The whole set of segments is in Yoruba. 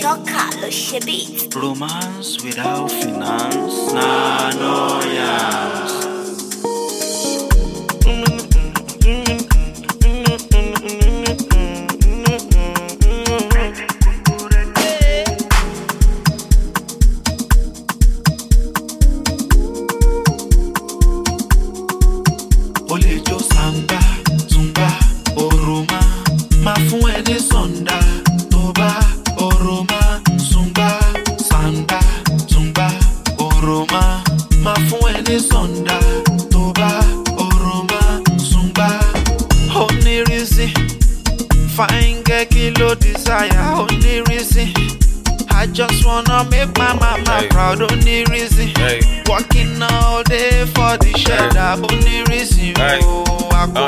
Shocker, lo shebit. Romance without finance, nah, no yams. Olejo samba, zumba, oroma, ma fún ẹ ní sonda, toba, oroma, zumba, sanda, zumba, oroma, ma fún ẹ ní sonda, toba, oroma, zumba. Only reason, fine girl kilo desire, only reason. I just wanna make my mama proud, only reason. Working all day for the cheddar, only reason. Oh, I go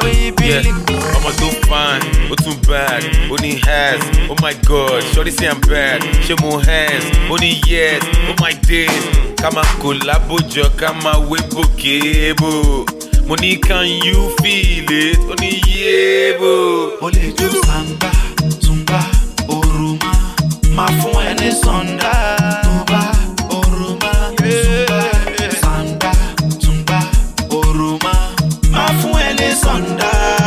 I'm a too fine, or too bad, only has. Oh my god, shorty say I'm bad. Show more hands, only yes. Oh my days, kama collabo jo, kama webo kebo. Money, can you feel it? Only yebo. Olejo samba, zumba, oroma. Ma fún ẹ ní sonda, toba, oroma, zumba, sanda, zumba, oroma. Ma fún ẹ ní sonda,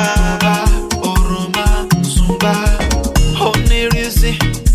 toba, oroma, zumba. Only reason,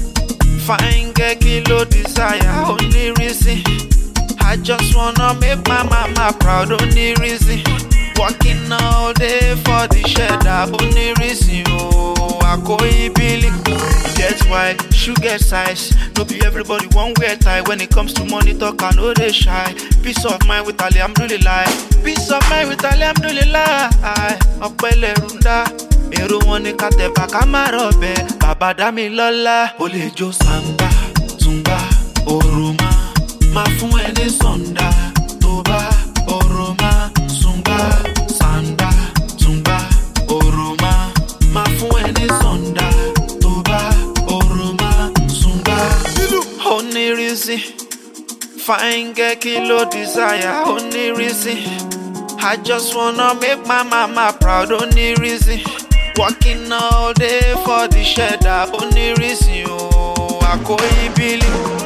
fine girl kilo desire, only reason. I just wanna make my mama proud, only reason. Working all day for the cheddar, only reason. Oh, I go billing. That's why shoe get size. No be everybody one wear tie. When it comes to money talk, I know they shy. Peace of mind with alhamdulillah. Peace of mind with alhamdulillah. Ọpẹ́lẹ̀ runda. Èrò wọn ní ká tẹ̀bà ká má rọ̀bẹ̀. Bàbá dá mi lọ́lá. Olejo samba, zumba, oroma. Ma fún ẹ ní sonda, toba, oroma, zumba, sanda, zumba, oroma. Ma fún ẹ ní sonda, toba, oroma, zumba. Only reason, fine girl kilo desire, only reason. I just wanna make my mama proud, only reason. Working all day for the cheddar, only reason. Oh, I go billing.